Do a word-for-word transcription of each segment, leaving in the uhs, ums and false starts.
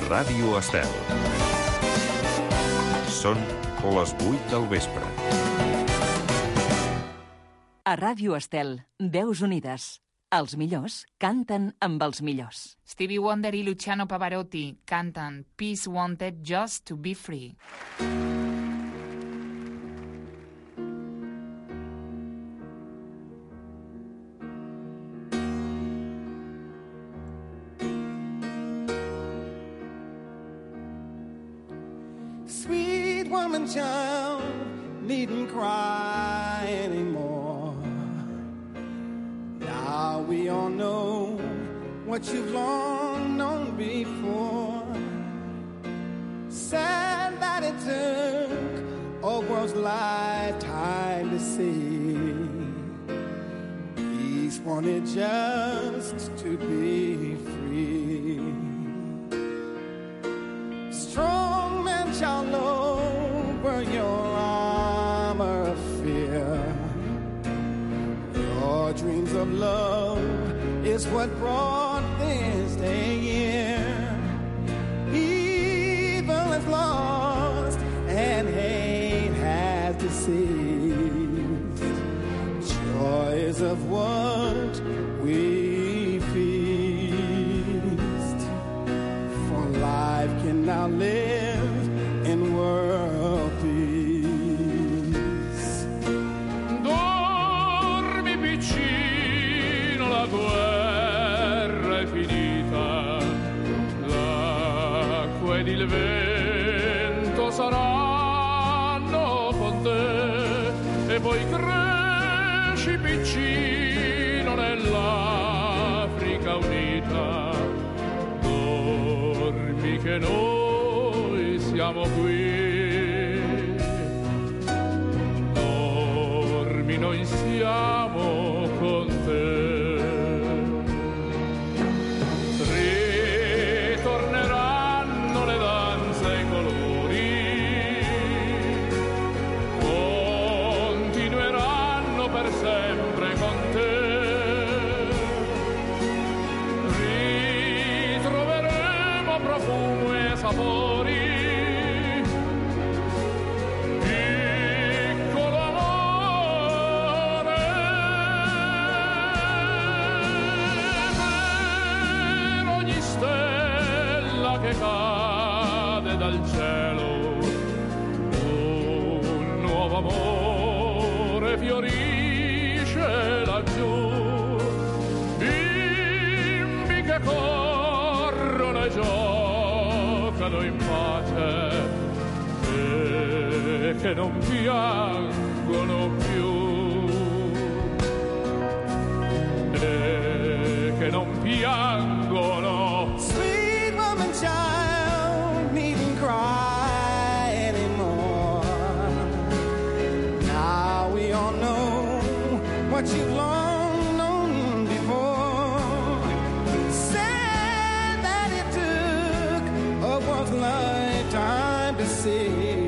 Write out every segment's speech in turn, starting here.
Ràdio Estel. Són les vuit del vespre. A Ràdio Estel, Veus Unides. Els millors canten amb els millors. Stevie Wonder i Luciano Pavarotti canten Peace Wanted Just to Be Free. Sweet woman child, needn't cry anymore. Now we all know what you've long known before. Sad that it took a world's lifetime to see. Peace wanted just to be free. Strong men shall lower your armor of fear. Your dreams of love is what brought this day here. Evil is lost and hate has deceased. Joy is of what we feast. For life can now live in world peace. Dormi piccino, la guerra è finita, l'acqua ed il vento saranno con te, e poi cresci piccino nell'Africa unita. Dormi che noi siamo qui, dormi, noi siamo con te. Ritorneranno le danze e i colori, continueranno per sempre con te. Ritroveremo profumo e sapori. Che cade dal cielo, un nuovo amore fiorisce laggiù. Bimbi che corrono e giocano in pace e che non piangono più, e che non piangono. Sweet woman child, needn't cry anymore. Now we all know what you've long known before. Sad that it took a world's lifetime to see.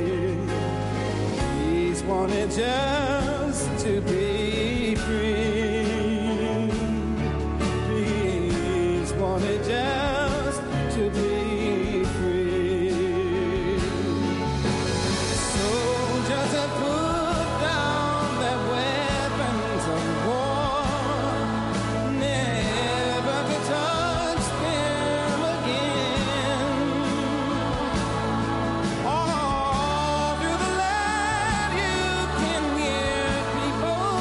He's wanted just to be free. He's wanted just to be free. Soldiers have put down their weapons of war, never to touch them again. All through the land you can hear people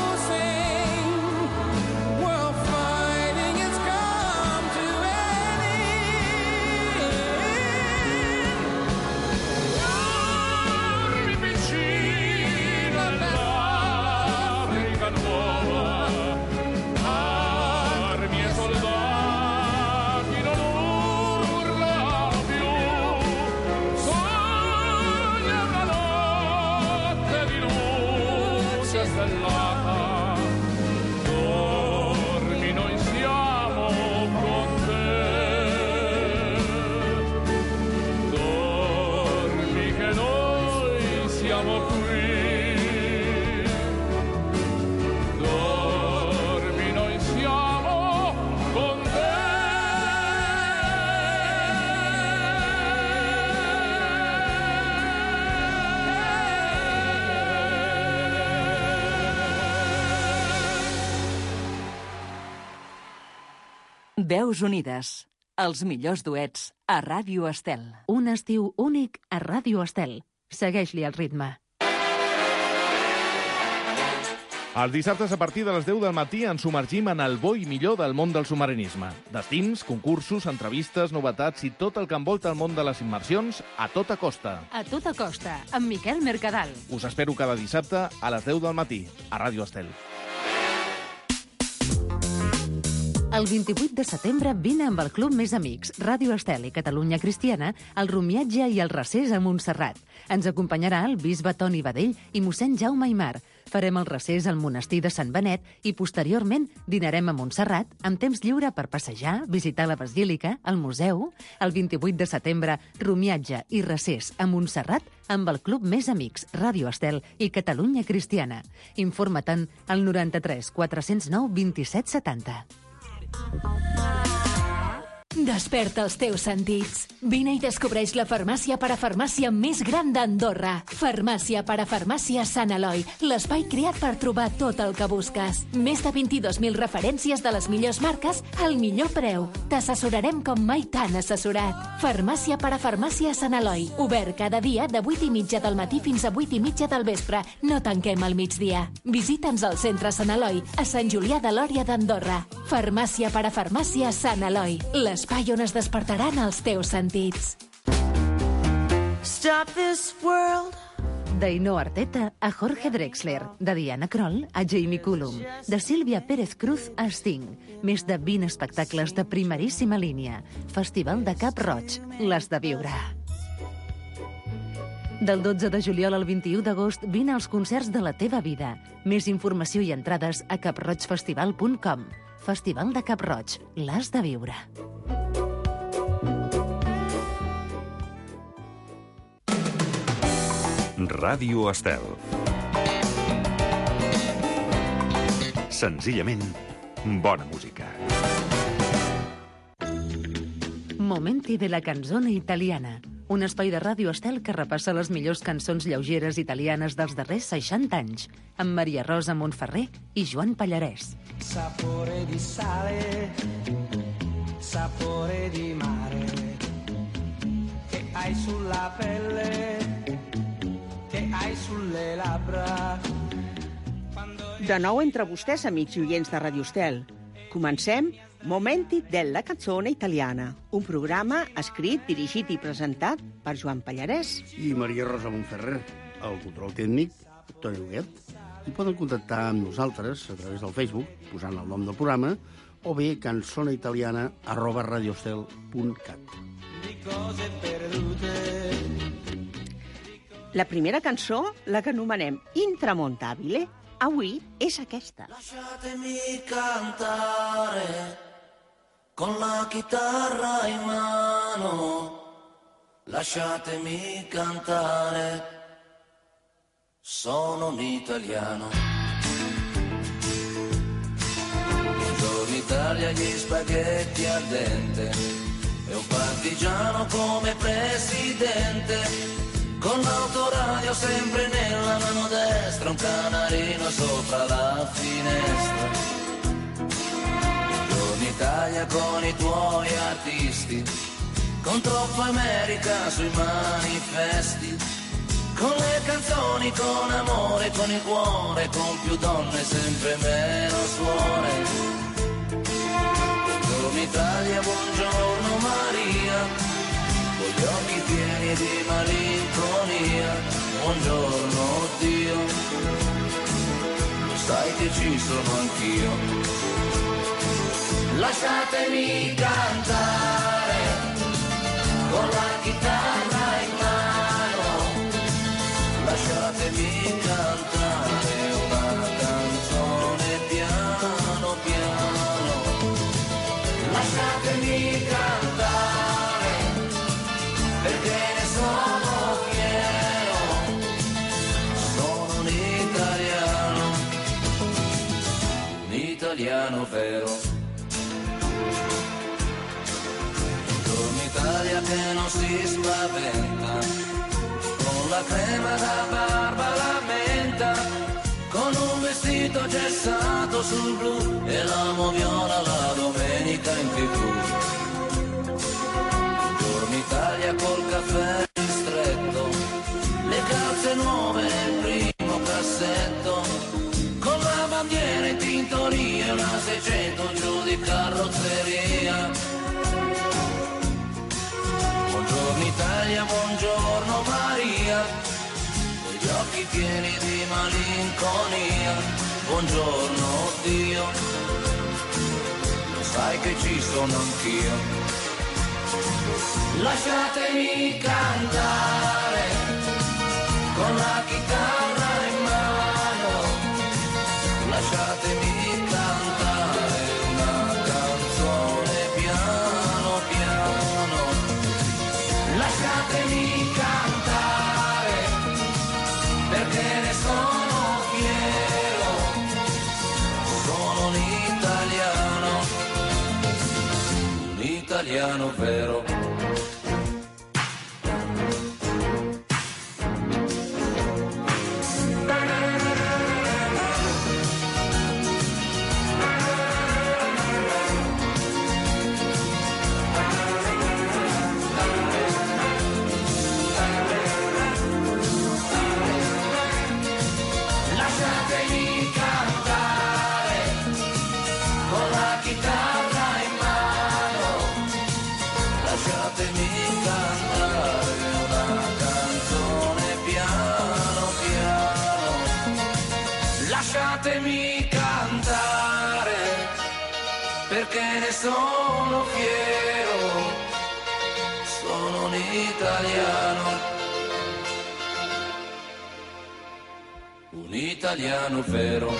Veus unides. Els millors duets a Ràdio Estel. Un estiu únic a Ràdio Estel. Segueix-li el ritme. Els dissabtes a partir de les deu del matí ens submergim en el bo i millor del món del submarinisme. Destins, concursos, entrevistes, novetats i tot el que envolta el món de les immersions a tota costa. A tota costa, amb Miquel Mercadal. Us espero cada dissabte a les deu del matí, a Ràdio Estel. El vint-i-vuit de setembre vine amb el Club Més Amics, Ràdio Estel i Catalunya Cristiana, el rumiatge i el recés a Montserrat. Ens acompanyarà el bisbe Toni Badell i mossèn Jaume Aimar. Farem el recés al monestir de Sant Benet i, posteriorment, dinarem a Montserrat amb temps lliure per passejar, visitar la basílica, el museu. El vint-i-vuit de setembre, rumiatge i recés a Montserrat amb el Club Més Amics, Ràdio Estel i Catalunya Cristiana. Informa-te'n al noranta-tres quatre-cents nou vint-i-set setanta. Desperta els teus sentits. Vine i descobreix la farmàcia parafarmàcia més gran d'Andorra. Farmàcia parafarmàcia Sant Eloi, l'espai creat per trobar tot el que busques. Més de vint-i-dos mil referències de les millors marques al millor preu. T'assessorarem com mai t'han assessorat. Farmàcia parafarmàcia Sant Eloi, obert cada dia de vuit i mitja del matí fins a vuit i mitja del vespre. No tanquem al migdia. Visita'ns al centre Sant Eloi, a Sant Julià de Lòria d'Andorra. Farmàcia parafarmàcia Sant Eloi, l'espai on es despertaran els teus sentits. Stop this world. D'Ainhoa Arteta a Jorge Drexler, de Diana Kroll a Jamie Cullum, de Sílvia Pérez Cruz a Sting. Més de vint espectacles de primeríssima línia. Festival de Cap Roig, l'has de viure. Del dotze de juliol al vint-i-u d'agost vine als concerts de la teva vida. Més informació i entrades a cap roig festival punt com. Festival de Cap Roig, l'has de viure. Ràdio Estel. Senzillament, bona música. Momenti de la canzone italiana. Un espai de Ràdio Estel que repassa les millors cançons lleugeres italianes dels darrers seixanta anys, amb Maria Rosa Montferrer i Joan Pallarès. Sapore di sale, sapore di mare, che hai sulla pelle, che hai sulle labbra. De nou entre vostès, amics i oients de Ràdio Estel. Comencem Momenti della canzone italiana, un programa escrit, dirigit i presentat per Joan Pallarès i Maria Rosa Montferrer. El control tècnic, Toni Huguet. I poden contactar amb nosaltres a través del Facebook, posant el nom del programa, o bé canzoneitaliana arroba radioestel punt cat. La primera cançó, la que anomenem Intramontabile, avui és aquesta. Lasciatemi cantare con la chitarra in mano, lasciatemi cantare, sono un italiano. Buongiorno Italia, gli spaghetti al dente, e un partigiano come presidente, con l'autoradio sempre nella mano destra, un canarino sopra la finestra. Buongiorno Italia con i tuoi artisti, con troppa America sui manifesti, con le canzoni, con amore, con il cuore, con più donne, sempre meno suore. Buongiorno Italia, buongiorno Maria, con gli occhi pieni di malinconia. Buongiorno Dio, lo sai che ci sono anch'io. Lasciatemi cantare con la chitarra in mano, lasciatemi cantare una canzone piano piano, lasciatemi cantare perché ne sono fiero, sono un italiano, un italiano vero. Italia che non si spaventa, con la crema da barba la menta, con un vestito gessato sul blu e la moviola la domenica in tv. di carrozzeria. Buongiorno Italia, buongiorno Maria, gli occhi pieni di malinconia. Buongiorno Dio, lo sai che ci sono anch'io. Lasciatemi cantare con la chitarra in mano, lasciatemi cantare una canzone piano piano, lasciatemi cantare perché ne sono fiero, sono un italiano, un italiano vero. Lasciatemi cantare perché ne sono fiero, sono un italiano, un italiano vero.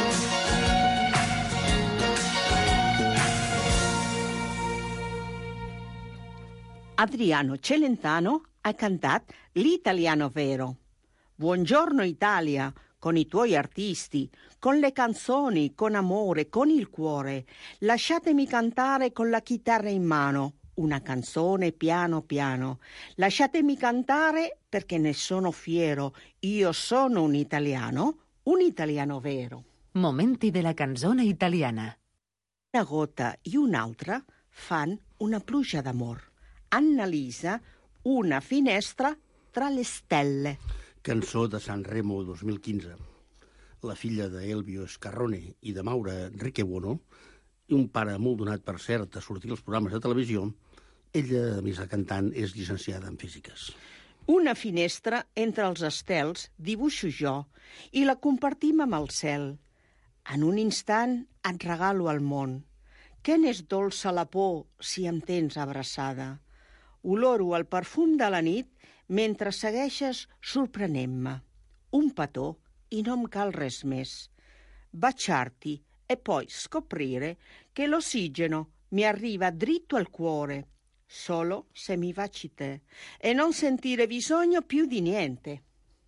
Adriano Celentano ha cantato L'italiano vero. Buongiorno Italia, con i tuoi artisti, con le canzoni, con amore, con il cuore. Lasciatemi cantare con la chitarra in mano, una canzone piano piano. Lasciatemi cantare perché ne sono fiero. Io sono un italiano, un italiano vero. Momenti della canzone italiana. Una gota e un'altra fan una pluja d'amor. Annalisa, una finestra tra le stelle. Cançó de Sanremo dos mil quinze. La filla d'Elvio Scarrone i de Maura Enrique-Buono, i un pare molt donat, per cert, a sortir als programes de televisió, ella, a més de cantant, és llicenciada en físiques. Una finestra entre els estels dibuixo jo i la compartim amb el cel. En un instant et regalo al món. Què n'és dolça la por si em tens abraçada? Oloro el perfum de la nit mentre segueixes sorprenent-me. Un petó i no em cal res més. Baciarti e poi scoprire che l'ossigeno mi arriva dritto al cuore, solo se mi baci te, e non sentire bisogno più di niente.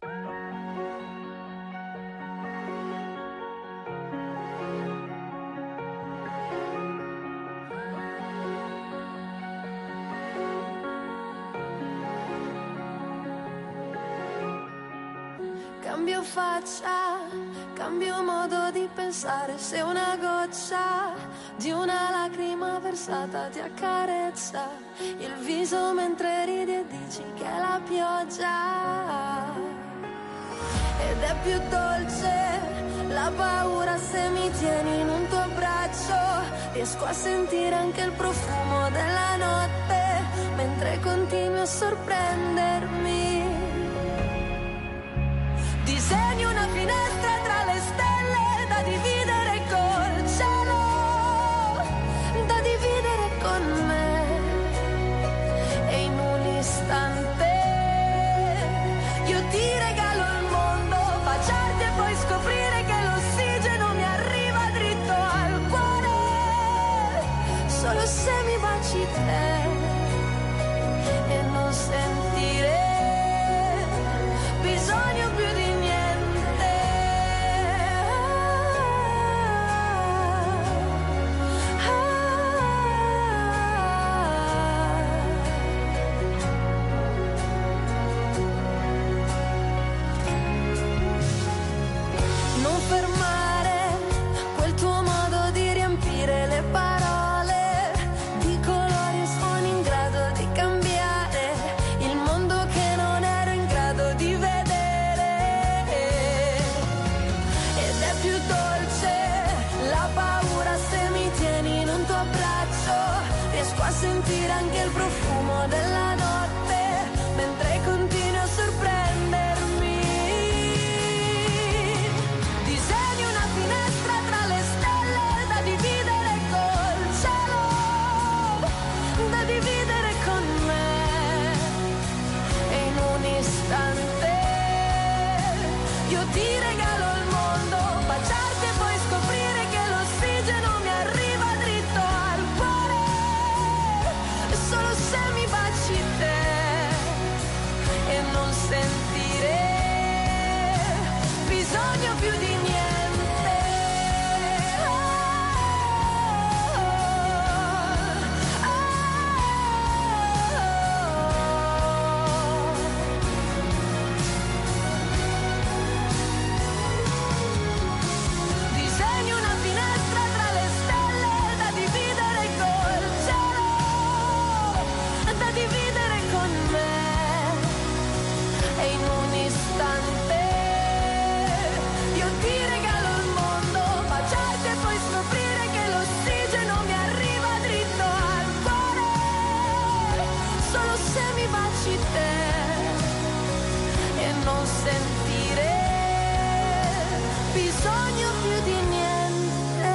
Cambio faccia, cambio modo di pensare, se una goccia di una lacrima versata ti accarezza il viso mentre ridi e dici che è la pioggia. Ed è più dolce la paura se mi tieni in un tuo braccio, riesco a sentire anche il profumo della notte mentre continui a sorprendermi. Disegni una finestra tra le stelle da dividere col cielo, da dividere con me. E in un istante io ti regalo il mondo, baciarti e poi scoprire che l'ossigeno mi arriva dritto al cuore, solo se mi baci te e non sentire bisogno più di sentire anche il profumo della notte mentre continui a sorprendermi. Disegni una finestra tra le stelle da dividere col cielo, da dividere con me, e in un istante io ti regalo il mondo, baciarti e poi scoprire che l'ossigeno mi arriva dritto al cuore, e solo se mi baci te e non sentire bisogno più di niente. Oh, oh, Disegni una finestra tra le stelle da dividere col cielo, da dividere con me, e in un istante io ti regalo il mondo, baciarti e poi scoprire che l'ossigeno mi arriva dritto al cuore, solo se mi baci te e non sentire bisogno più di niente.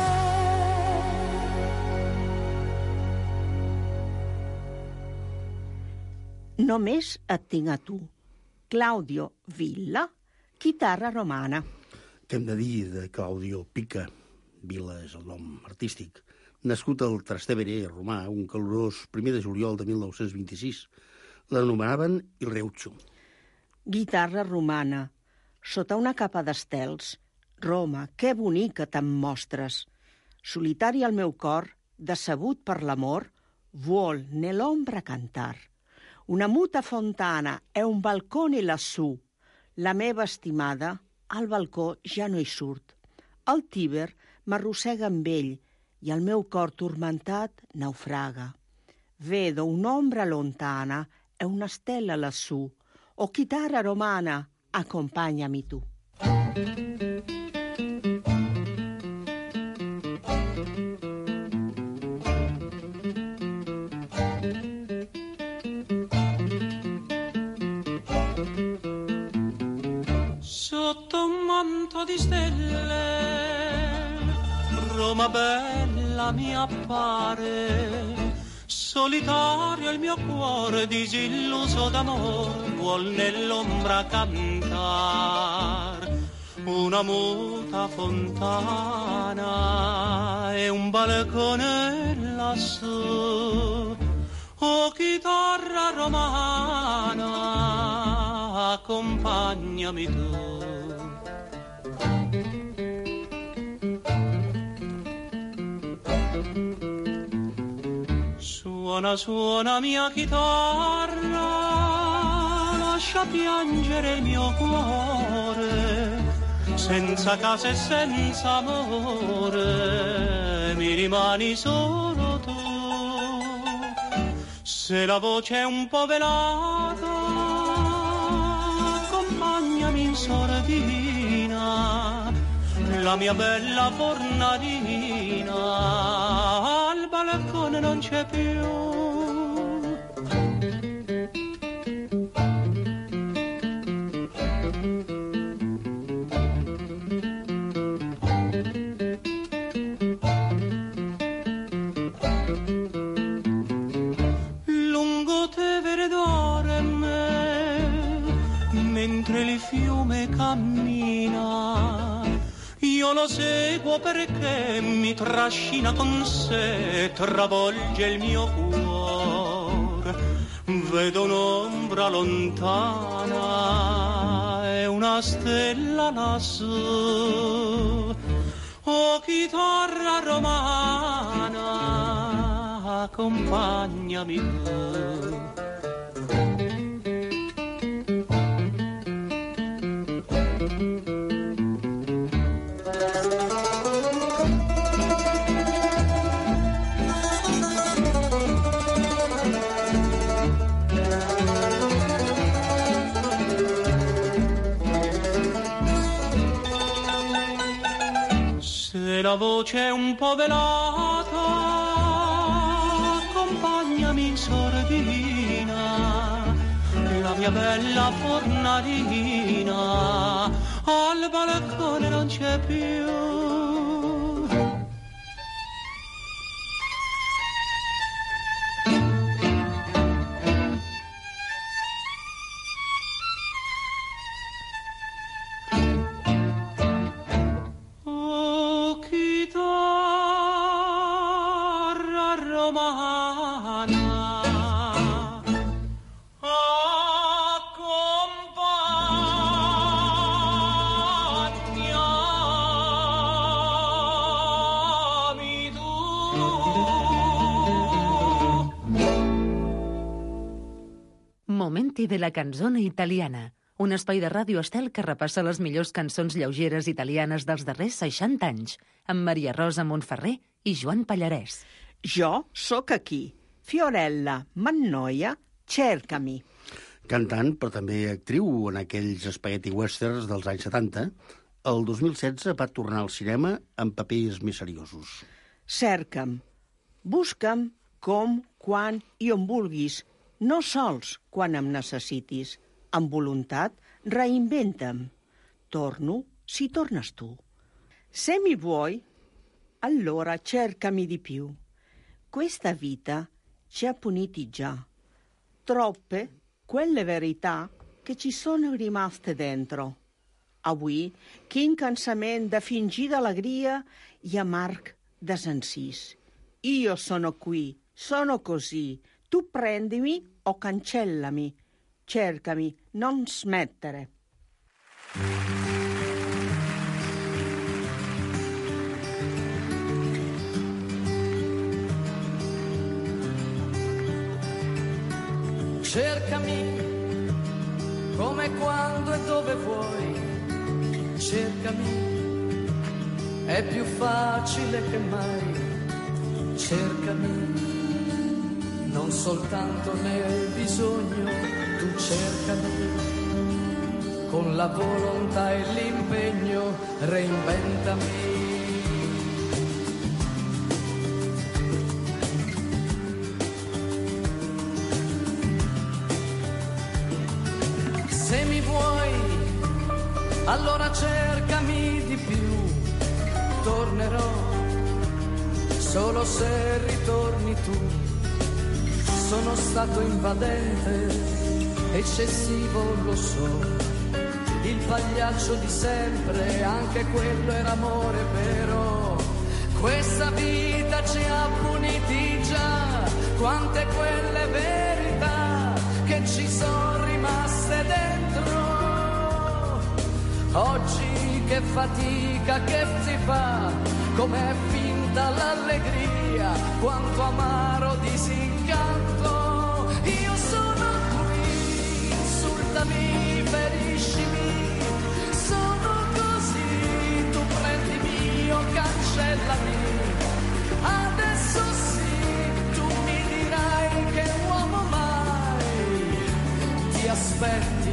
Només et tinc a tu. Claudio Villa, chitarra romana. Què hem de dir de Claudio Pica? Vila és el nom artístic. Nascut al Trastevere romà, un calorós primer de juliol de mil nou-cents vint-i-sis. L'anomenaven Il Reuccio. Guitarra romana, sota una capa d'estels. Roma, que bonica te'n mostres. Solitari al meu cor, decebut per l'amor, vuol nell'ombra cantar. Una muta fontana è un balcone lassù. La meva estimada al balcó ja no hi surt. El Tíber m'arrossega amb ell i el meu cor turmentat naufraga. Vedo un'ombra lontana e una stella lassù. O chitarra romana, accompagnami tu. Sotto un manto di stelle, Roma bella mi appare. Solitario il mio cuore, disilluso d'amor, vuol nell'ombra cantar. Una muta fontana e un balcone lassù. Oh chitarra romana, accompagnami tu. Suona, suona mia chitarra, lascia piangere il mio cuore, senza casa e senza amore, mi rimani solo tu. Se la voce è un po' velata, accompagnami in sordina, la mia bella fornarina al balcone non c'è più. Lungo Tevere dorme mentre il fiume cammina. Io lo seguo perché mi trascina con sé, travolge il mio cuore. Vedo un'ombra lontana e una stella lassù. Oh chitarra romana, accompagnami tu. Se la voce è un po' velata, accompagna in sordina, la mia bella fornalina, al balcone non c'è più. Momenti de la canzone italiana, un espai de Ràdio Estel que repassa les millors cançons lleugeres italianes dels darrers seixanta anys, amb Maria Rosa Montferrer i Joan Pallarès. Jo sóc aquí, Fiorella Mannoia, cercami. Cantant, però també actriu en aquells spaghetti westerns dels anys setanta, el dos mil setze va tornar al cinema amb papers més seriosos. Cerca'm, busca'm com, quan i on vulguis, no sols quan em necessitis. Amb voluntat, reinventa'm. Torno si tornes tu. Se mi vuoi, allora cercami di più. Questa vita ci ha puniti già. Troppe quelle verità che ci sono rimaste dentro. Avui, quin cansament de fingida alegria i amarg desencís. Io sono qui, sono così. Tu prendimi o cancellami. Cercami, non smettere. Cercami come, quando e dove vuoi. Cercami, è più facile che mai. Cercami, non soltanto nel bisogno, tu cercami, con la volontà e l'impegno, reinventami. Se mi vuoi, allora cercami di più, tornerò, solo se ritorni tu. Sono stato invadente, eccessivo lo so, il pagliaccio di sempre, anche quello era amore vero. Questa vita ci ha puniti già, quante quelle verità che ci sono rimaste dentro. Oggi che fatica che si fa, com'è finta l'allegria, quanto amaro disincanto. Io sono qui, insultami, feriscimi, sono così, tu prendimi o cancellami. Adesso sì, tu mi dirai che uomo mai ti aspetti.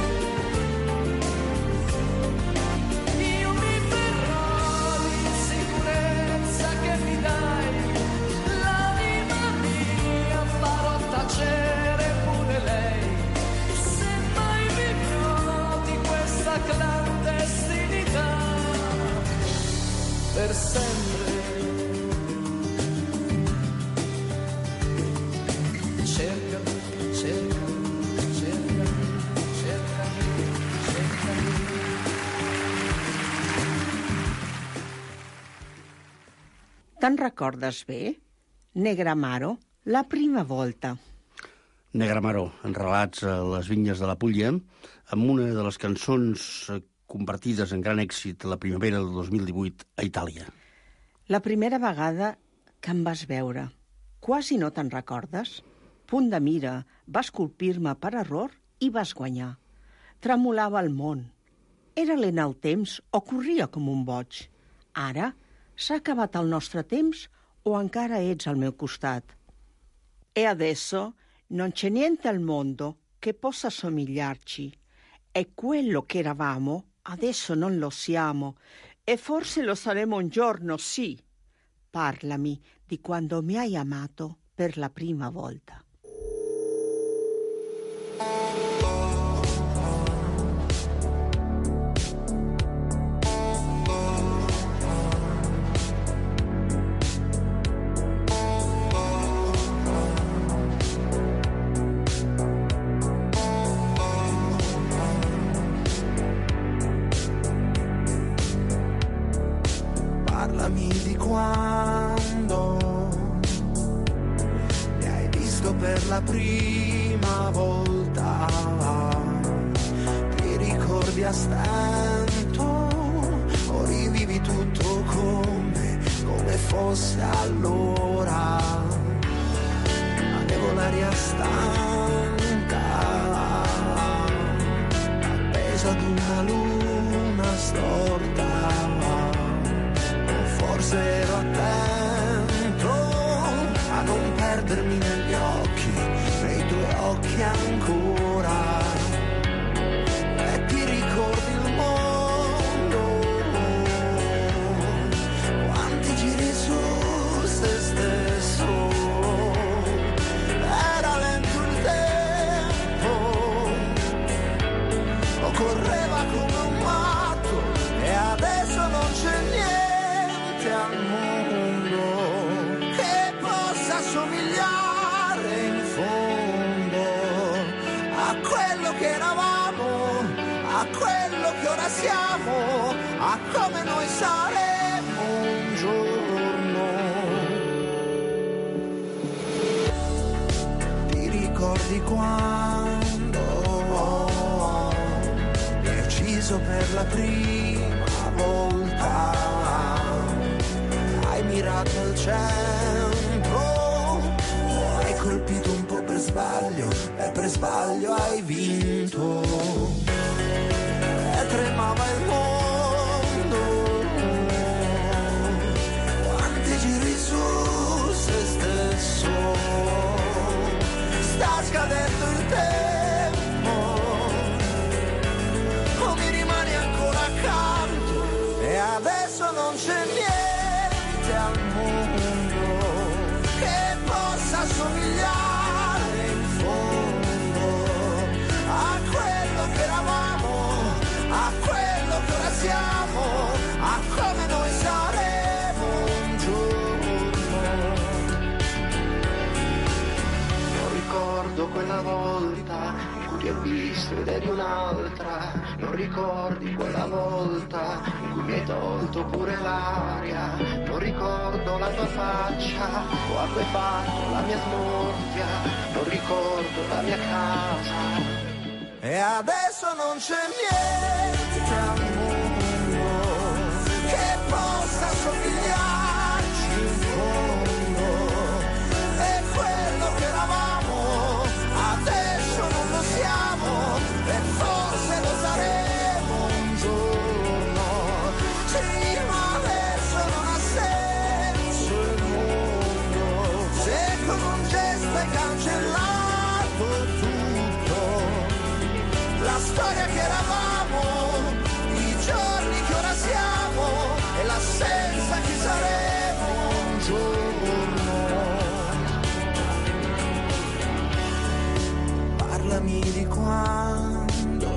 Io mi verrò l'insicurezza che mi dai, l'anima mia farò tacere pure lei. Se mai vivrò di questa clandestinità per sempre. Cercami, cercami, cercami, cercami, cercami. Te'n recordes bé? Negramaro, la prima volta. Negramaro, en relats a les vinyes de la Puglia, amb una de les cançons convertides en gran èxit a la primavera del dos mil divuit a Itàlia. La primera vegada que em vas veure, quasi no te'n recordes? Punt de mira, vas colpir-me per error i vas guanyar. Tremolava el món. Era lent el temps o corria com un boig. Ara, s'ha acabat el nostre temps o encara ets al meu costat? E adesso non c'è niente al mondo che possa somigliarci. E quello che eravamo adesso non lo siamo e forse lo saremo un giorno, sì. Parlami di quando mi hai amato per la prima volta. Parlami di quando mi hai visto per la prima volta, ti ricordi a stento o rivivi tutto come, come fosse allora. Avevo l'aria stanca, appesa ad una luna storta. Forse ero attento a non perdermi negli occhi, nei tuoi occhi ancora. E ti ricordi il mondo, quanti giri su se stesso. Era lento il tempo, o correva come un matto, e adesso non c'è niente al mondo che possa somigliare in fondo a quello che eravamo, a quello che ora siamo, a come noi saremo un giorno. Ti ricordi quando mi hai ucciso per la prima volta? Hai mirato al centro, hai colpito un po' per sbaglio, e per sbaglio hai vinto. E tremava il mondo, quanti giri su se stesso. Sta scadendo il tempo, o mi rimani ancora accanto, e adesso non c'è niente al mondo che possa somigliare in fondo a quello che eravamo, a quello che ora siamo, a come noi saremo un giorno. Non ricordo quella volta in cui ti ho visto ed eri un'altra. Non ricordi quella volta in cui mi hai tolto pure l'aria. Non ricordo la tua faccia o a cui hai fatto la mia smorfia. Non ricordo la mia casa. E adesso non c'è niente al mondo che possa somigliarci in fondo. E quello che eravamo adesso non lo siamo, e forse lo saremo un giorno. Sì, ma adesso non ha senso il mondo, se con un gesto hai cancellato tutto. La storia che eravamo, i giorni che ora siamo, e l'assenza che saremo un giorno. Parlami di quando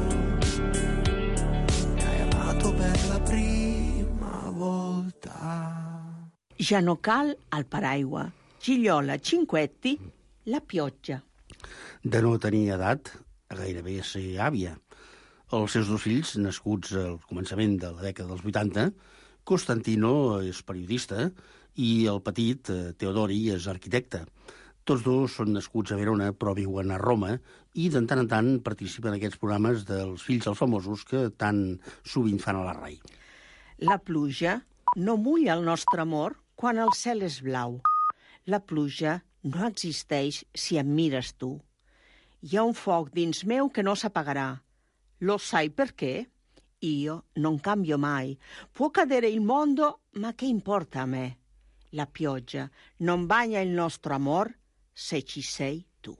mi hai amato per la prima volta. Ja no cal al paraigua, Giliola Cinquetti, la pioggia. De no tenir edat a gairebé ser àvia. Els seus dos fills, nascuts al començament de la dècada dels vuitanta, Costantino és periodista i el petit, Teodori, és arquitecte. Tots dos són nascuts a Verona, però viuen a Roma, i de tant en tant participen en aquests programes dels fills dels famosos que tan sovint fan a la Rai. La pluja no mulla el nostre amor quan el cel és blau. La pluja no existeix si em mires tu. Hi ha un foc dins meu che non s'apagarà. Lo sai perché? Io non cambio mai. Può cadere il mondo, ma che importa a me? La pioggia non bagna il nostro amor se ci sei tu.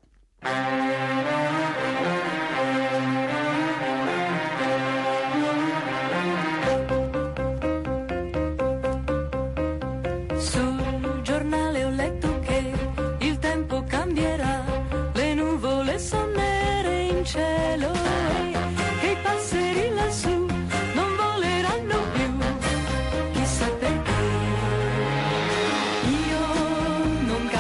Sul giornale ho letto che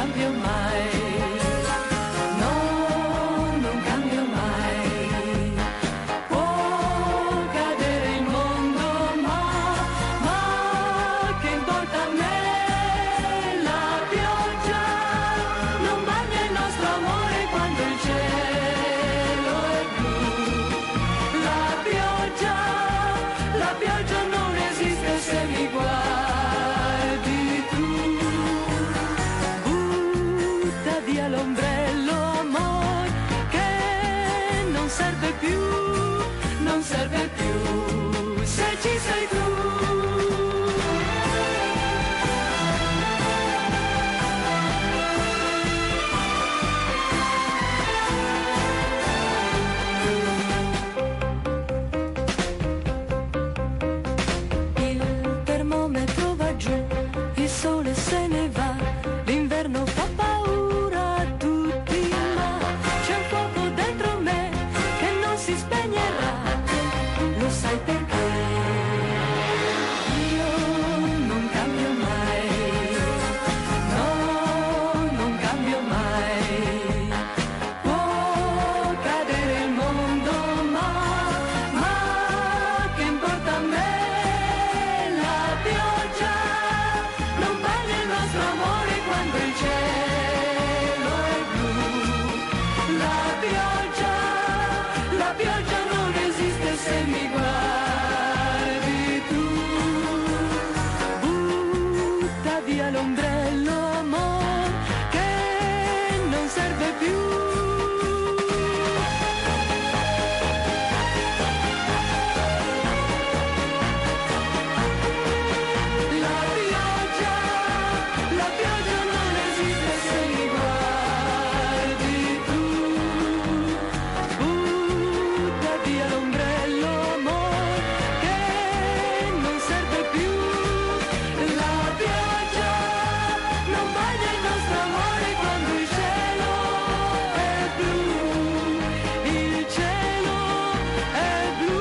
cambio mai. No, non cambio mai. Può cadere il mondo, ma, ma che importa a me? La pioggia non bagna il nostro amore quando il cielo è blu. La pioggia, la pioggia non esiste se mi guardi tu. Butta via l'ombrello, amor, che non serve più, non serve più, se ci sei tu. Il termometro va giù, il sole se ne va, l'inverno fa paura a tutti, ma c'è un fuoco dentro me che non si spegnerà, lo sai perché? Io non cambio mai, no, non cambio mai. Può cadere il mondo, ma, ma che importa a me? La pioggia non bagna il nostro amore quando il cielo è blu. La pioggia, la pioggia non esiste se mi guardi tu. Butta via l'ombrello, amor, che non serve più. La pioggia, la pioggia non esiste se mi guardi tu. Butta via l'ombrello, amor, che non serve più. La pioggia non bagna il nostro amore quando il cielo è blu. Il cielo è blu.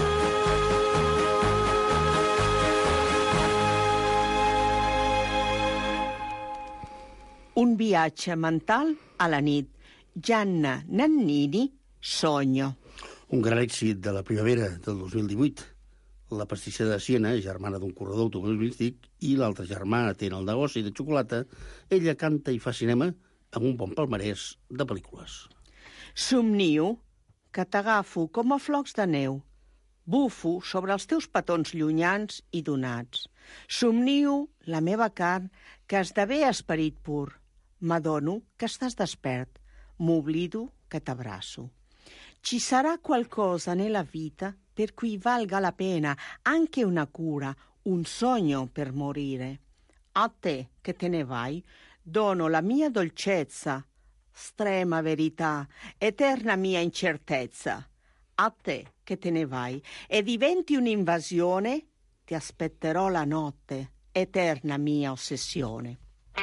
Un viatge mental a la nit. Gianna Nannini, Sogno. Un gran èxit de la primavera del dos mil divuit. La pastisseria de Siena, germana d'un corredor automobilístic, i l'altra germana té el negoci de xocolata, ella canta i fa cinema amb un bon palmarès de pel·lícules. Somnio que t'agafo com a flocs de neu. Bufo sobre els teus petons llunyans i donats. Somnio la meva carn que esdevé esperit pur. M'adono que estàs despert. M'oblido che t'abraço. Ci sarà qualcosa nella vita per cui valga la pena anche una cura, un sogno per morire. A te che te ne vai, dono la mia dolcezza, strema verità, eterna mia incertezza. A te che te ne vai e diventi un'invasione, ti aspetterò la notte, eterna mia ossessione.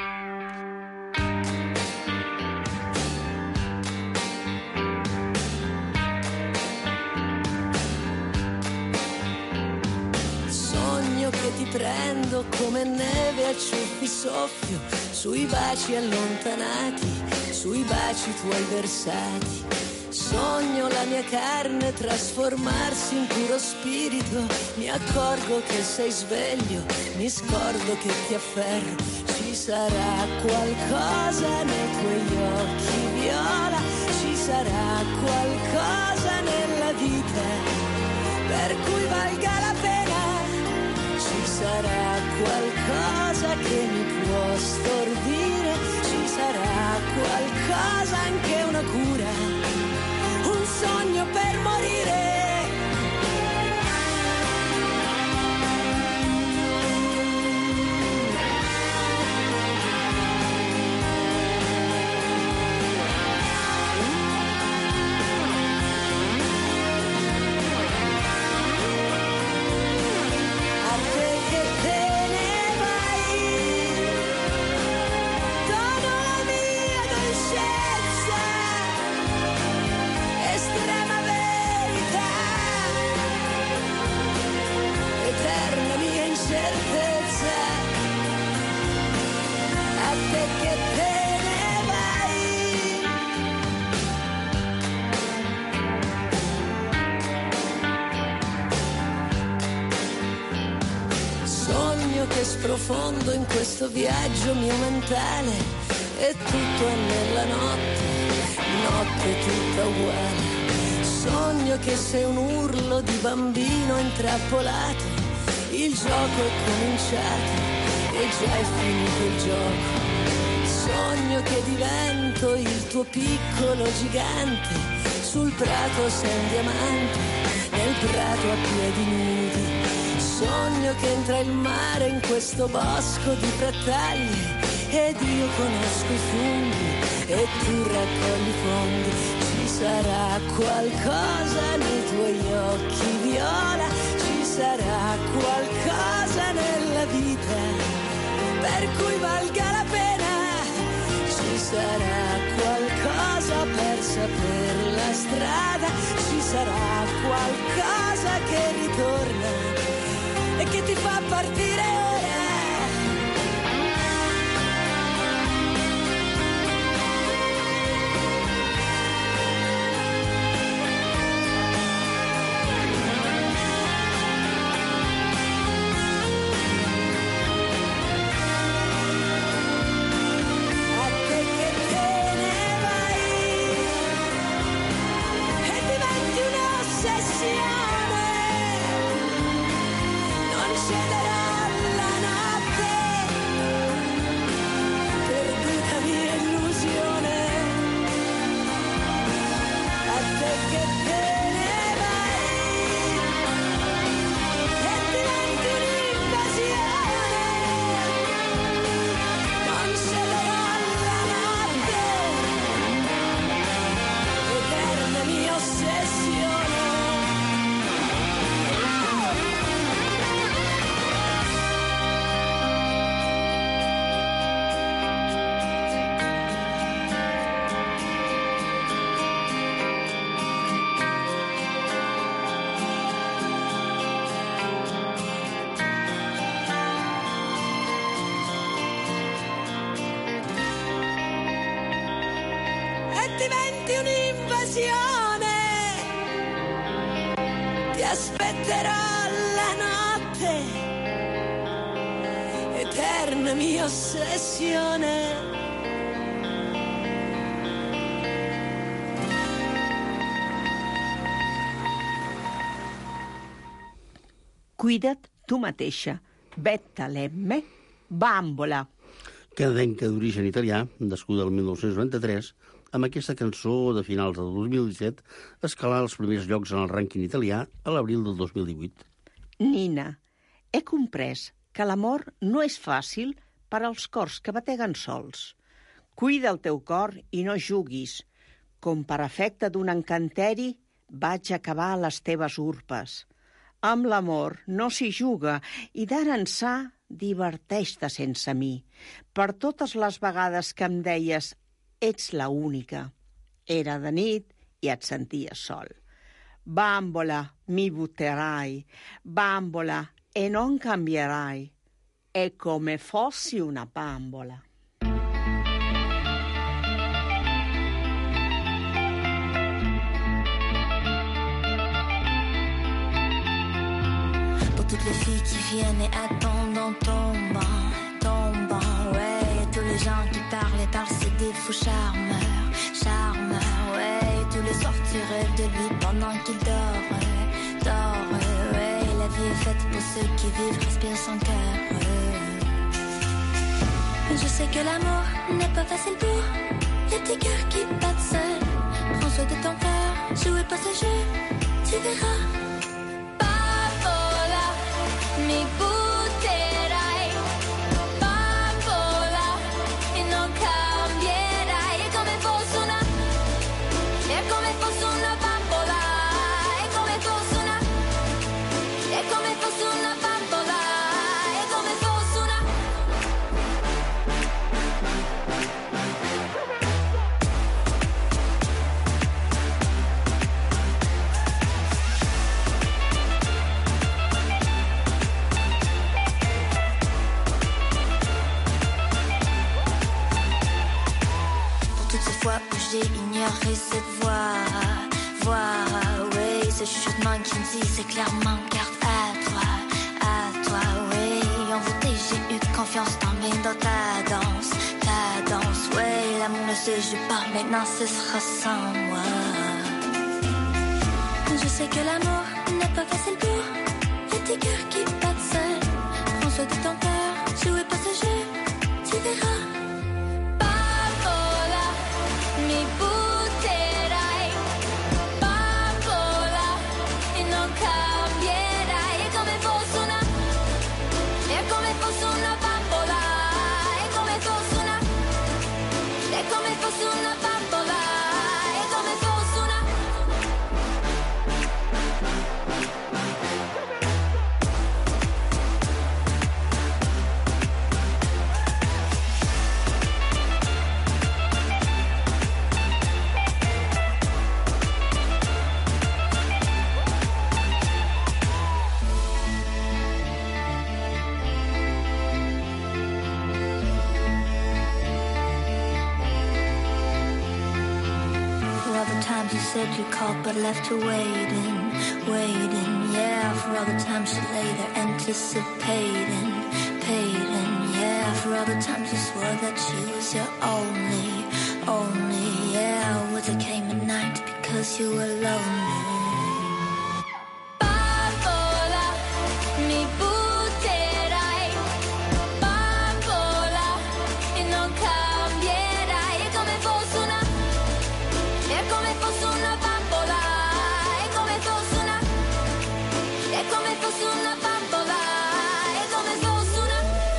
Sogno che ti prendo come neve a ciuffi soffio, sui baci allontanati, sui baci tuoi versati. Sogno la mia carne trasformarsi in puro spirito, mi accorgo che sei sveglio, mi scordo che ti afferro. Ci sarà qualcosa nei tuoi occhi viola, ci sarà qualcosa nella vita per cui valga la pena. Ci sarà qualcosa che mi può stordire, ci sarà qualcosa, anche una cura, un sogno per morire. A te che te ne vai, fondo in questo viaggio mio mentale e tutto è nella notte, notte tutta uguale. Sogno che sei un urlo di bambino intrappolato, il gioco è cominciato e già è finito il gioco. Sogno che divento il tuo piccolo gigante, sul prato sei un diamante, nel prato a piedi nudi. Sogno che entra il mare in questo bosco di frattaglie ed io conosco i funghi e tu raccogli i fondi. Ci sarà qualcosa nei tuoi occhi viola, ci sarà qualcosa nella vita per cui valga la pena. Ci sarà qualcosa per saper la strada, ci sarà qualcosa che ritorna e che ti fa partire ora. Aspetterò la notte, eterna mia ossessione. Cuida't tu mateixa, Betta Lemme, Bambola. Canadenca d'origen italià, nascuda el mil nou-cents noranta-tres, amb aquesta cançó de finals del dos mil disset escalà els primers llocs en el rànquing italià a l'abril del dos mil divuit. Nina, he comprès que l'amor no és fàcil per als cors que bateguen sols. Cuida el teu cor i no juguis. Com per efecte d'un encanteri vaig acabar les teves urpes. Amb l'amor no s'hi juga i d'ara ençà diverteix-te sense mi. Per totes les vegades que em deies ets la única. Era de nit i et senties sol. Bambola, mi butterai, bambola, e non cambierai. È come fossi una bambola. Pour toutes les filles qui viennent et attendent en tombant, tombant, ouais, et tous les gens qui parlent et parlent, c'est des fous charmeurs, charmeurs, ouais, et tous les soirs tu rêves de lui pendant qu'il dort, ouais, dort, ouais, la vie est faite pour ceux qui vivent, respirent son cœur, ouais. Je sais que l'amour n'est pas facile pour les petits cœurs qui battent seuls. Prends soin de ton cœur, jouez pas ce jeu, tu verras. Bambola, mi butterai, bambola, e non cambierai. È come fosse una, è come fosse una bambola, è come fosse una, è come fosse una bambola, è come fosse una. Fois où j'ai ignoré cette voix, voix, oui, ce chuchotement qui me dit c'est clairement garde à toi, à toi, oui, envoûté j'ai eu confiance, tant bien dans ta danse, ta danse. Ouais, l'amour ne se joue pas, maintenant ce sera sans moi. Je sais que l'amour n'est pas facile pour les petits cœurs qui battent seuls. Prends soin de ton cœur, jouez pas ce jeu, tu verras. Bambola, mi butterai. Bambola, e non cambierai. È come fosse una, è come fosse una bambola. È come fosse una, è come fosse una bambola. È come fosse una. You said you called but left her waiting, waiting, yeah. For all the times she lay there anticipating, paiding, yeah. For all the times you swore that she was your only, only, yeah. Was it came at night because you were lonely? Bambola, mi butterai. Bambola, e non cambierai. È come fosse una, è come fosse una bambola, è come fosse una, è come fosse una bambola, è come fosse una.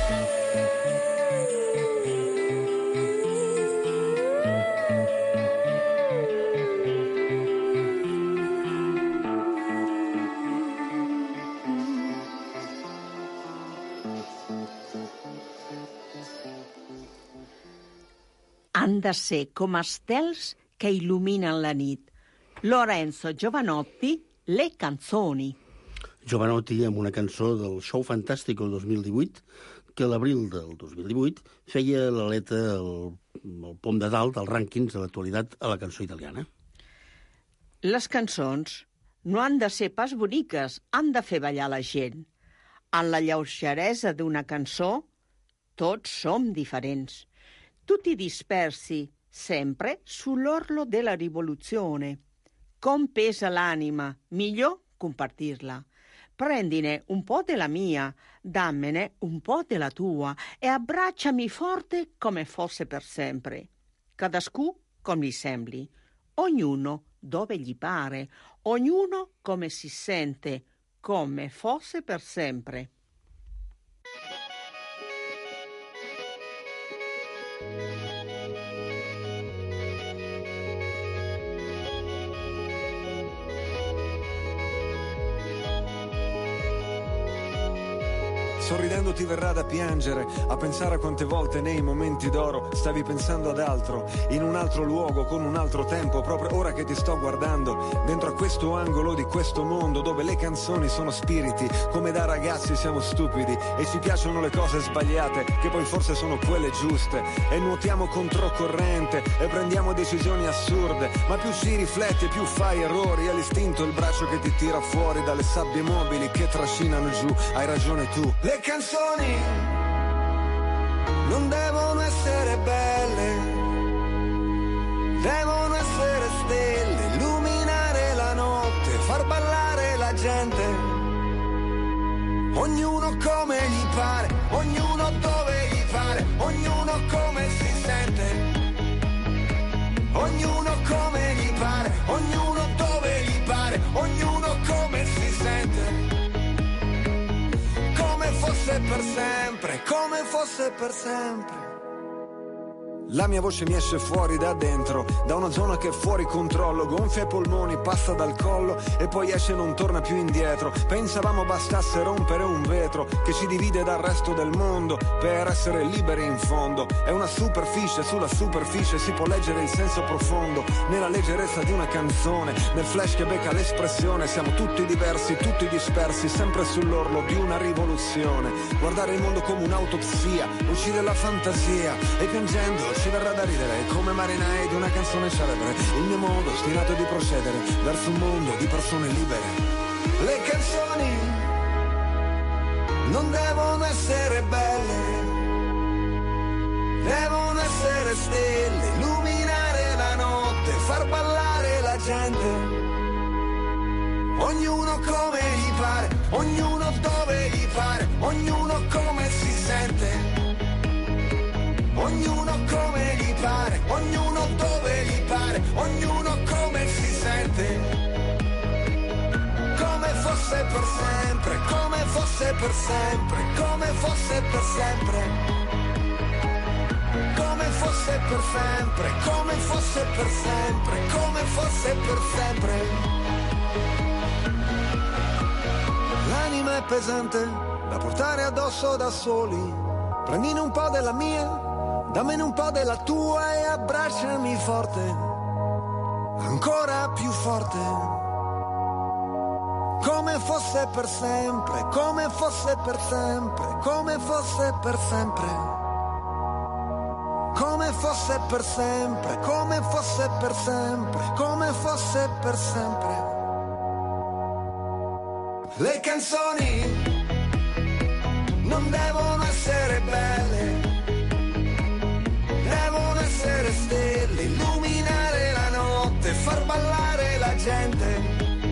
Han de ser com estels che il·luminen la nit. Lorenzo Jovanotti, Le canzoni. Jovanotti amb una cançó del Show Fantastico dos mil divuit, que a l'abril del dos mil divuit feia l'aleta al, al pom de dalt dels rànquings de l'actualitat a la cançó italiana. Les cançons no han de ser pas boniques, han de fer ballar la gent. En la lleugeresa d'una cançó, tots som diferents. Tutti dispersi, sempre sull'orlo della rivoluzione. Com pesa l'anima, millor compartirla. Prendine un po' della mia, dammene un po' della tua e abbracciami forte come fosse per sempre. Cadascù come gli sembli, ognuno dove gli pare, ognuno come si sente, come fosse per sempre. Sorridendo ti verrà da piangere, a pensare a quante volte nei momenti d'oro stavi pensando ad altro, in un altro luogo, con un altro tempo, proprio ora che ti sto guardando, dentro a questo angolo di questo mondo dove le canzoni sono spiriti, come da ragazzi siamo stupidi e ci piacciono le cose sbagliate, che poi forse sono quelle giuste, e nuotiamo controcorrente e prendiamo decisioni assurde, ma più ci rifletti più fai errori, è l'istinto il braccio che ti tira fuori dalle sabbie mobili che trascinano giù, hai ragione tu. Le canzoni non devono essere belle, devono essere stelle, illuminare la notte, far ballare la gente, ognuno come gli pare, ognuno dove gli pare, ognuno come si sente, ognuno come gli pare, ognuno dove gli pare, ognuno come si sente. Come fosse per sempre, come fosse per sempre. La mia voce mi esce fuori da dentro, da una zona che è fuori controllo, gonfia i polmoni, passa dal collo e poi esce e non torna più indietro. Pensavamo bastasse rompere un vetro che ci divide dal resto del mondo per essere liberi in fondo. È una superficie, sulla superficie si può leggere il senso profondo, nella leggerezza di una canzone, nel flash che becca l'espressione. Siamo tutti diversi, tutti dispersi, sempre sull'orlo di una rivoluzione. Guardare il mondo come un'autopsia, uccide la fantasia e piangendo ci verrà da ridere come marinai di una canzone celebre. Il mio modo ostinato di procedere verso un mondo di persone libere. Le canzoni non devono essere belle, devono essere stelle, illuminare la notte, far ballare la gente, ognuno come gli pare, ognuno dove gli pare, ognuno come si sente, ognuno come gli pare, ognuno dove gli pare, ognuno come si sente. Come fosse per sempre, come fosse per sempre, come fosse per sempre, come fosse per sempre, come fosse per sempre, come fosse per sempre. L'anima è pesante da portare addosso da soli, prendine un po' della mia, dammene un po' della tua e abbracciami forte, ancora più forte. Come fosse per sempre, come fosse per sempre, come fosse per sempre, come fosse per sempre, come fosse per sempre, come fosse per sempre. Le canzoni non devono essere belle, devono essere stelle, illuminare la notte, far ballare la gente.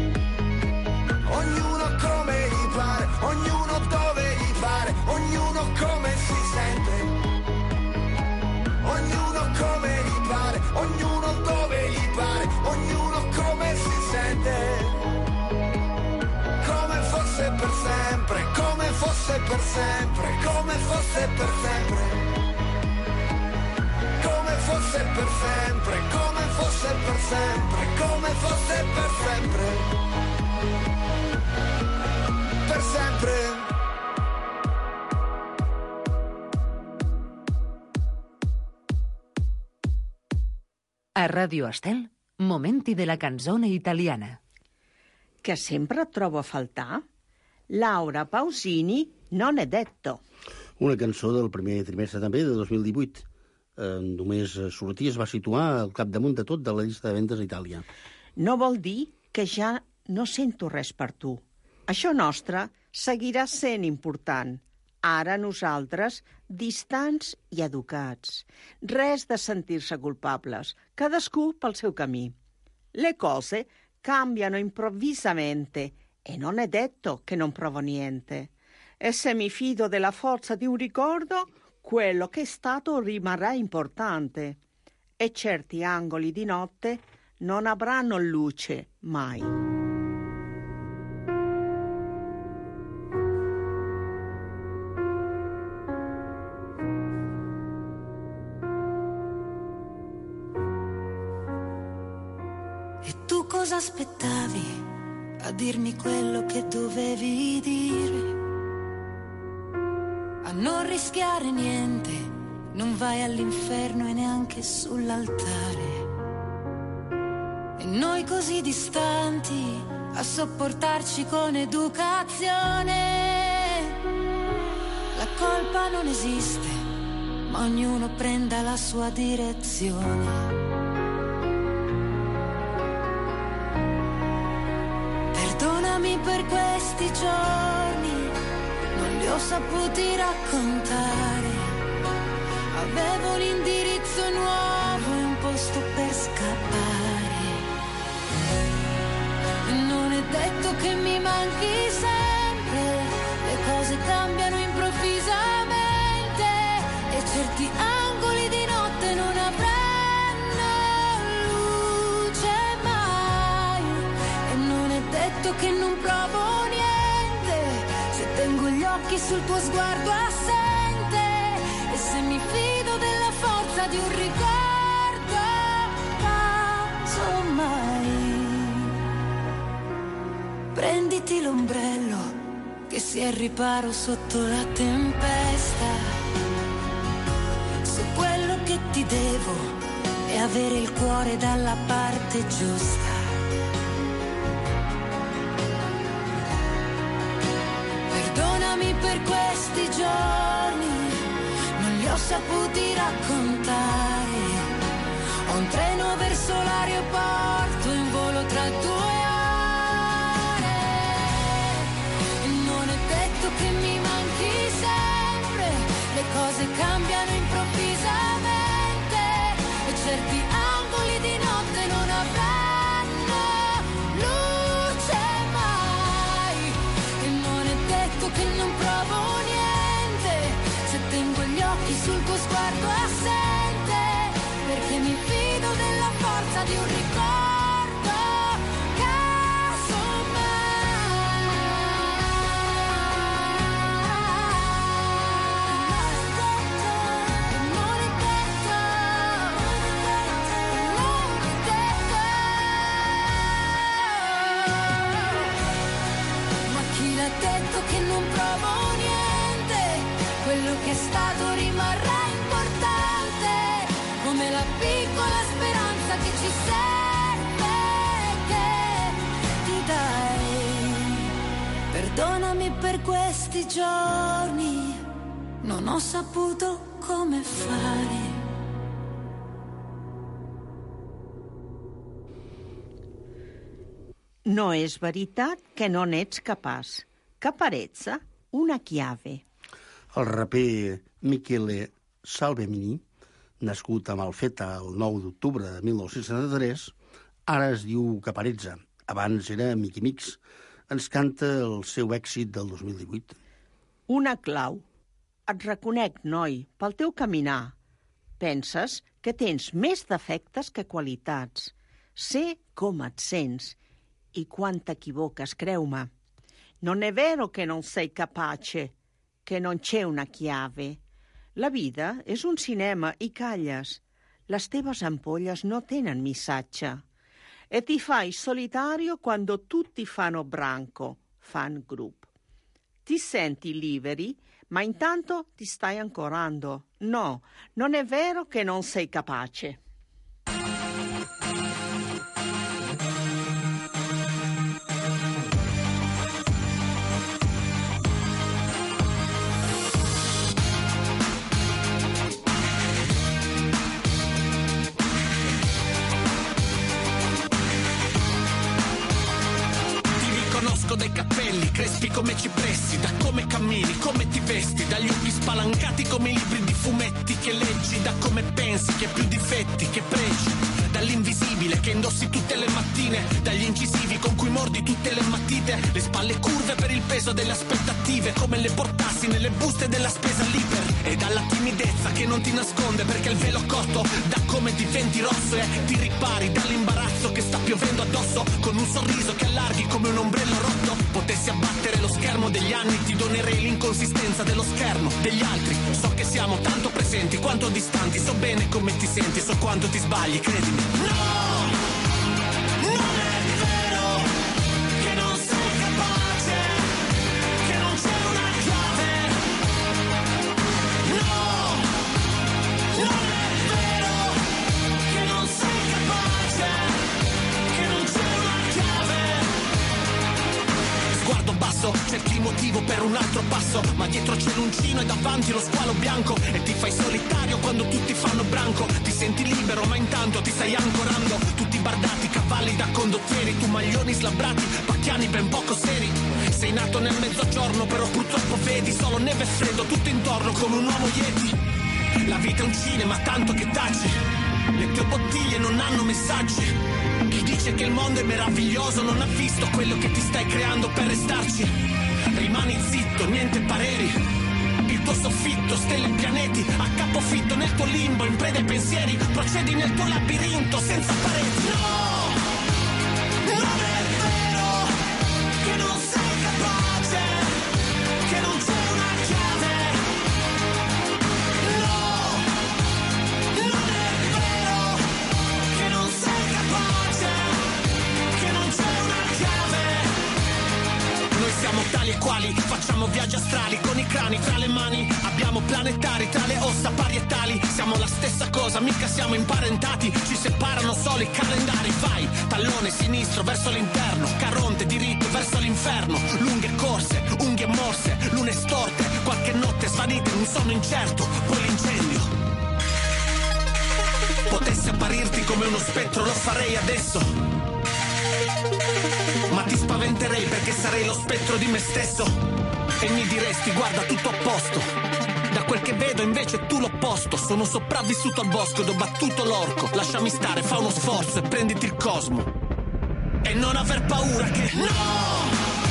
Ognuno come gli pare, ognuno dove gli pare, ognuno come si sente, ognuno come gli pare, ognuno dove gli pare, ognuno come si sente. Come fosse per sempre, come fosse per sempre, come fosse per sempre, come fosse per sempre, come fosse per sempre, come fosse per sempre. Per sempre. A Radio Estel, momenti della canzone italiana. Che sempre trobo a faltar? Laura Pausini, Non è detto. Una cançó del primer trimestre també de dos mil divuit. Eh, només sortir es va situar al capdamunt de tot de la llista de vendes a Itàlia. No vol dir que ja no sento res per tu. Això nostre seguirà sent important. Ara nosaltres, distants i educats. Res de sentir-se culpables, cadascú pel seu camí. Le cose cambiano improvvisamente e non è detto che non provo niente. E se mi fido della forza di un ricordo, quello che è stato rimarrà importante. E certi angoli di notte non avranno luce mai. Cosa aspettavi a dirmi quello che dovevi dire? A non rischiare niente, non vai all'inferno e neanche sull'altare. E noi così distanti a sopportarci con educazione. La colpa non esiste, ma ognuno prenda la sua direzione. Per questi giorni non li ho saputi raccontare. Avevo un indirizzo nuovo e un posto per scappare. E non è detto che mi manchi sempre, le cose cambiano improvvisamente e certi angoli di notte non avranno luce mai. E non è detto che non provo niente, se tengo gli occhi sul tuo sguardo assente e se mi fido della forza di un ricordo, casomai. Prenditi l'ombrello che sia il riparo sotto la tempesta. Se quello che ti devo è avere il cuore dalla parte giusta. Per questi giorni non li ho saputi raccontare. Ho un treno verso l'aeroporto in volo tra due ore e non è detto che mi manchi certi angoli di notte non avranno luce mai. E non è detto che non provo niente, se tengo gli occhi sul tuo sguardo assente, perché mi fido della forza di un ricordo. Che non provo niente, quello che è stato rimarrà importante, come la piccola speranza che ci serve, che ti dai. Perdonami per questi giorni, non ho saputo come fare. No és veritat que no n'ets capaç. Caparezza, una chiave. El raper Michele Salvemini, nascut a Malfeta el nou d'octubre de mil nou-cents setanta-tres, ara es diu Caparezza. Abans era Mickey Mix. Ens canta el seu èxit del dos mil divuit. Una clau. Et reconec, noi, pel teu caminar. Penses que tens més defectes que qualitats. Sé com et sents i quan t'equivoques, creu-me. Non è vero che non sei capace, che non c'è una chiave. La vida és un cinema i calles. Les teves ampolles no tenen missatge. E ti fai solitario quando tutti fanno branco, fan group. Ti senti liberi, ma intanto ti stai ancorando. No, non è vero che non sei capace. Dai capelli crespi come cipressi, da come cammini, come ti vesti, dagli occhi spalancati come i libri di fumetti che leggi, da come pensi che più difetti che pregi, dall'invisibile che indossi tutte le mattine, dagli incisivi con cui mordi tutte le matite, le spalle curve per il peso delle aspettative, come le portassi nelle buste della spesa libera, e dalla timidezza che non ti nasconde perché il velo corto, da come diventi rosso e ti ripari dall'imbarazzo che sta piovendo addosso, con un sorriso che allarghi come un ombrello rotto. Potessi abbattere lo schermo degli anni, ti donerei l'inconsistenza dello schermo degli altri. So che siamo tanto presenti quanto distanti, so bene come ti senti, so quanto ti sbagli, credimi. No! Non è vero che non sei capace, che non c'è una chiave. No! Non è vero che non sei capace, che non c'è una chiave. Sguardo basso, cerchi motivo per un altro passo, ma dietro c'è l'uncino e davanti lo squalo bianco, e ti fai solitario quando tutti fanno branco. Ti senti libero ma intanto ti stai ancorando, tutti bardati, cavalli da condottieri, tu maglioni slabbrati, pacchiani ben poco seri. Sei nato nel mezzogiorno però purtroppo vedi solo neve e freddo tutto intorno come un uomo Yeti. La vita è un cinema tanto che taci, le tue bottiglie non hanno messaggi. Chi dice che il mondo è meraviglioso non ha visto quello che ti stai creando per restarci. Rimani zitto, niente pareri. Il tuo soffitto, stelle e pianeti, a capofitto nel tuo limbo, in preda ai pensieri, procedi nel tuo labirinto senza pareti. No! Non è vero che non sei capace, che non c'è una chiave. No! Non è vero che non sei capace, che non c'è una chiave. Noi siamo tali e quali, facciamo viaggi astrali con i crani tra le mani, abbiamo planetari tra le ossa parietali, siamo la stessa cosa, mica siamo imparentati, ci separano solo i calendari. Vai, tallone sinistro verso l'interno, Caronte diritto verso l'inferno, lunghe corse, unghie morse, lune storte, qualche notte svanite in un sonno incerto, poi l'incendio. Potessi apparirti come uno spettro, lo farei adesso, ma ti spaventerei perché sarei lo spettro di me stesso, e mi diresti guarda tutto a posto. Da quel che vedo invece tu l'opposto. Sono sopravvissuto al bosco ed ho battuto l'orco. Lasciami stare, fa uno sforzo e prenditi il cosmo. E non aver paura che no!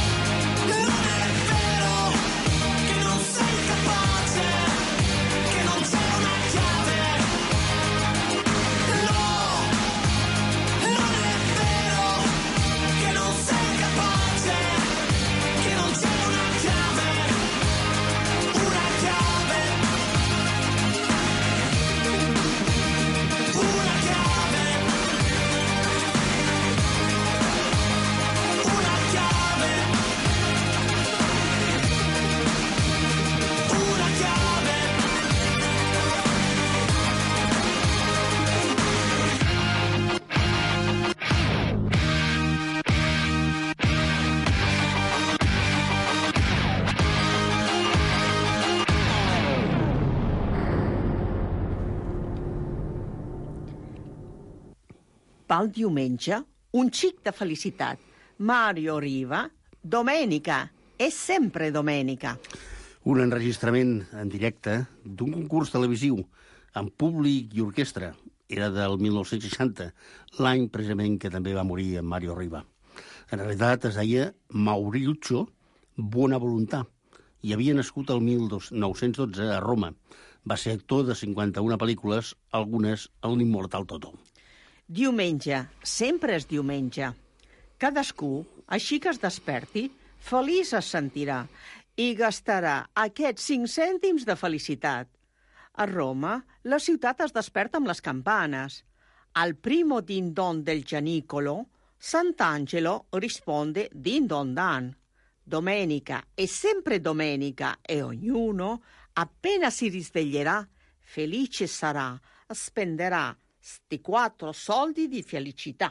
Pel diumenge, un xic de felicitat. Mario Riva, Domenica, és sempre Domenica. Un enregistrament en directe d'un concurs televisiu amb públic i orquestra. Era del mil nou-cents seixanta, l'any precisament que també va morir en Mario Riva. En realitat es deia Mauriuccio Buona Volontà i havia nascut el mil nou-cents dotze a Roma. Va ser actor de cinquanta-una pel·lícules, algunes a l'Immortal Totò. Diumenge, sempre és diumenge. Cadascú, així que es desperti, feliç es sentirà i gastarà aquests cinc cèntims de felicitat. A Roma, la ciutat es desperta amb les campanes. Al primo din don del Gianicolo, Sant'Angelo risponde din don dan. Domenica è sempre domenica e ognuno, appena si risveglierà, felice sarà, spenderà sti quattro soldi di felicità.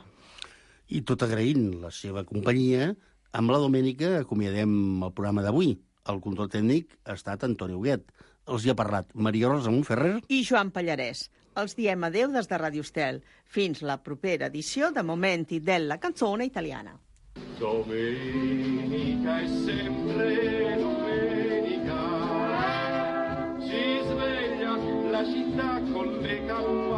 I tot agraint la seva companyia, amb la Domènica acomiadem el programa d'avui. El control tècnic ha estat Antoni Huguet. Els hi ha parlat Maria Rosa Montferrer i Joan Pallarès. Els diem adeu des de Radio Estel. Fins la propera edició de Momenti della canzone italiana. Domenica è sempre domenica, si sveglia la città con le campane.